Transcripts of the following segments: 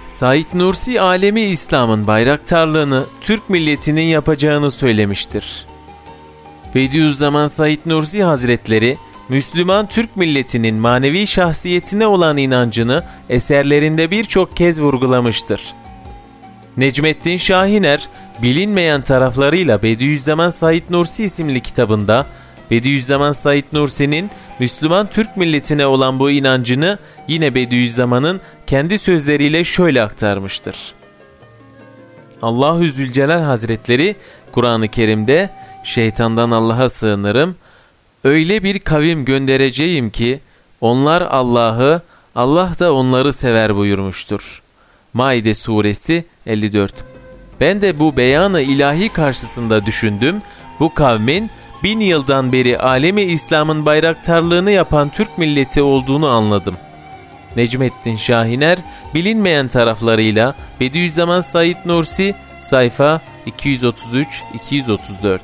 Said Nursi, alemi İslam'ın bayraktarlığını Türk milletinin yapacağını söylemiştir. Bediüzzaman Said Nursi Hazretleri, Müslüman Türk milletinin manevi şahsiyetine olan inancını eserlerinde birçok kez vurgulamıştır. Necmettin Şahiner, bilinmeyen taraflarıyla Bediüzzaman Said Nursi isimli kitabında, Bediüzzaman Said Nursi'nin Müslüman Türk milletine olan bu inancını yine Bediüzzaman'ın kendi sözleriyle şöyle aktarmıştır. Allahü Zülcelal Hazretleri Kur'an-ı Kerim'de şeytandan Allah'a sığınırım, öyle bir kavim göndereceğim ki onlar Allah'ı, Allah da onları sever buyurmuştur. Maide suresi 54. Ben de bu beyanı ilahi karşısında düşündüm, bu kavmin 1000 yıldan beri alemi İslam'ın bayraktarlığını yapan Türk milleti olduğunu anladım. Necmettin Şahiner, bilinmeyen taraflarıyla Bediüzzaman Said Nursi, sayfa 233-234.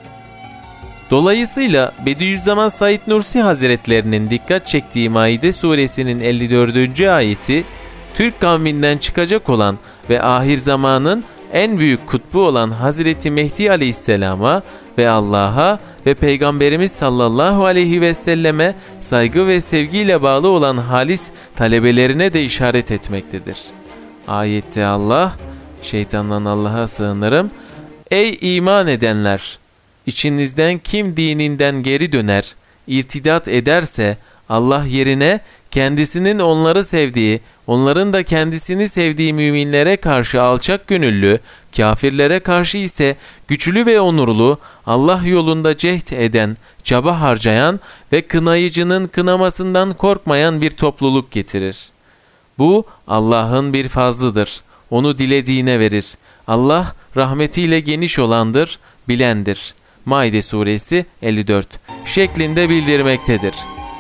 Dolayısıyla Bediüzzaman Said Nursi Hazretlerinin dikkat çektiği Maide suresinin 54. ayeti, Türk kavminden çıkacak olan ve ahir zamanın en büyük kutbu olan Hazreti Mehdi Aleyhisselam'a ve Allah'a ve Peygamberimiz sallallahu aleyhi ve selleme saygı ve sevgiyle bağlı olan halis talebelerine de işaret etmektedir. Ayette Allah, şeytandan Allah'a sığınırım, ey iman edenler! İçinizden kim dininden geri döner, irtidat ederse Allah yerine kendisinin onları sevdiği, onların da kendisini sevdiği müminlere karşı alçak gönüllü, kafirlere karşı ise güçlü ve onurlu, Allah yolunda cehd eden, çaba harcayan ve kınayıcının kınamasından korkmayan bir topluluk getirir. Bu Allah'ın bir fazlıdır. Onu dilediğine verir. Allah rahmetiyle geniş olandır, bilendir. Maide suresi 54 şeklinde bildirmektedir.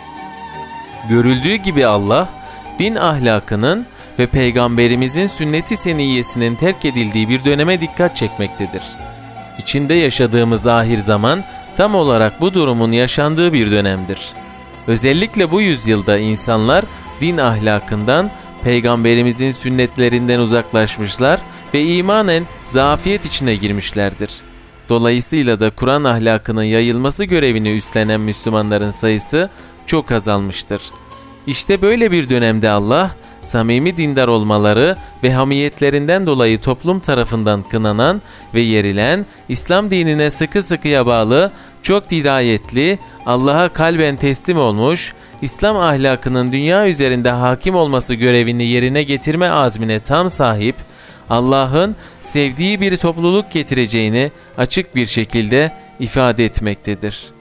Görüldüğü gibi Allah, din ahlakının ve Peygamberimizin sünnet-i seniyyesinin terk edildiği bir döneme dikkat çekmektedir. İçinde yaşadığımız ahir zaman tam olarak bu durumun yaşandığı bir dönemdir. Özellikle bu yüzyılda insanlar din ahlakından, Peygamberimizin sünnetlerinden uzaklaşmışlar ve imanen zafiyet içine girmişlerdir. Dolayısıyla da Kur'an ahlakının yayılması görevini üstlenen Müslümanların sayısı çok azalmıştır. İşte böyle bir dönemde Allah, samimi dindar olmaları ve hamiyetlerinden dolayı toplum tarafından kınanan ve yerilen, İslam dinine sıkı sıkıya bağlı, çok dirayetli, Allah'a kalben teslim olmuş, İslam ahlakının dünya üzerinde hakim olması görevini yerine getirme azmine tam sahip, Allah'ın sevdiği bir topluluk getireceğini açık bir şekilde ifade etmektedir.